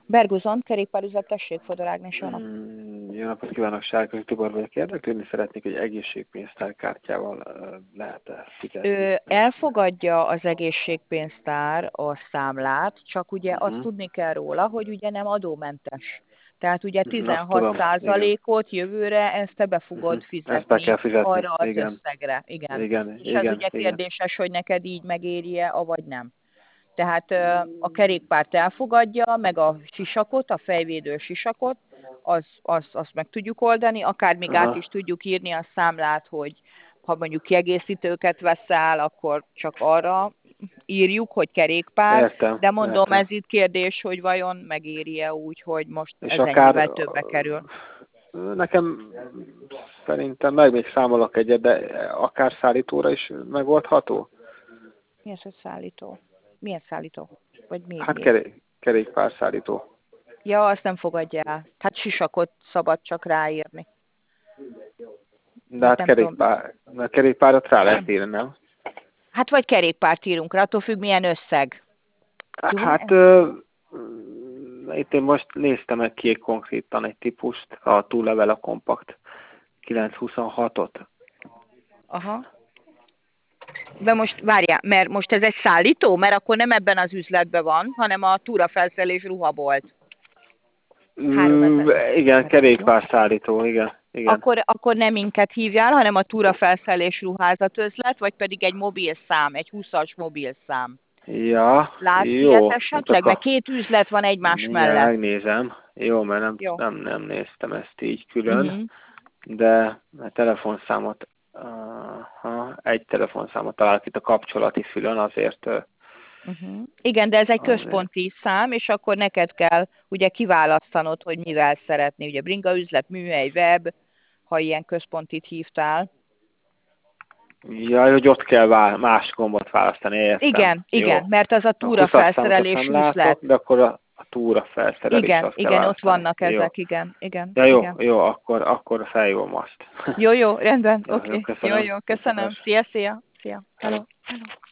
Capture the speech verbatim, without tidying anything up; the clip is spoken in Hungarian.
Berguzon, kerékpárüzlet, tessék, Fodor Ágnes, jó napot. Mm, Jó napot kívánok, Sárközi Tibor vagyok. Érdeklődni szeretnék, hogy egészségpénztárkártyával ö, lehet-e fizetni. Ö, elfogadja az egészségpénztár a számlát, csak ugye azt Uh-huh. tudni kell róla, hogy ugye nem adómentes. Tehát ugye Uh-huh. Azt tudom, igen. tizenhat százalékot jövőre ezt te be fogod Uh-huh. Ezt be fizetni kell fizetni, arra az igen. összegre. Igen. Igen, És az igen, ugye igen. kérdéses, hogy neked így megéri-e, avagy nem. Tehát ö, a kerékpárt elfogadja, meg a sisakot, a fejvédő sisakot, az, az, azt meg tudjuk oldani, akár még át Aha. is tudjuk írni a számlát, hogy ha mondjuk kiegészítőket veszel, akkor csak arra írjuk, hogy kerékpár, Értem, de mondom, értem. ez itt kérdés, hogy vajon megéri-e úgy, hogy most És ez akár ennyivel többe kerül. ö, nekem szerintem meg még számolok egyet, de akár szállítóra is megoldható? Mi az, hogy szállító? Milyen szállító? Vagy mi? Hát mi? kerék, kerékpárszállító. Ja, azt nem fogadja el. Hát sisakot szabad csak ráírni. De hát Nem tudom. kerékpár, a kerékpárat rá lehet írni, nem? Hát vagy kerékpárt írunk rá, attól függ milyen összeg. Jó? Hát ö, mm, itt én most néztem egy kék konkrétan egy típust, a túllevel a kompakt kilencszázhuszonhatot. Aha. De most várjál, mert most ez egy szállító, mert akkor nem ebben az üzletben van, hanem a túrafelszerelés ruhabolt. Mm, háromezer. igen, kerékpárszállító, igen, igen. Akkor, akkor nem minket hívjál, hanem a túrafelszerelés ruházatözlet, vagy pedig egy mobilszám, egy húszas mobilszám. Ja, Látsz ilyet jó. Hát esetleg? Mert akkor két üzlet van egymás mindjárt mellett. megnézem. Jó, mert nem, Jó. nem, nem néztem ezt így külön, Uh-huh. de a telefonszámot, uh, egy telefonszámot találok itt a kapcsolati fülön, azért Uh-huh. Igen, de ez egy azért. központi szám, és akkor neked kell ugye kiválasztanod, hogy mivel szeretné. Ugye bringa üzlet, műhely, web, ha ilyen központit hívtál. Jaj, hogy ott kell vá- más gombot választani, értem. Igen, Jó. igen, mert az a A húszas számot azt túrafelszerelés nem üzlet. látok, de akkor a, a túra felszerelés Igen, azt kell igen, ott választani. vannak Jó. ezek, igen, igen, Ja, jó, igen. jó, akkor, akkor felhívom azt. Jó, jó, rendben, Jó, oké. jó, Okay. Jó, köszönöm. jó, köszönöm. Köszönöm. Szia, szia, szia. Hello, hello.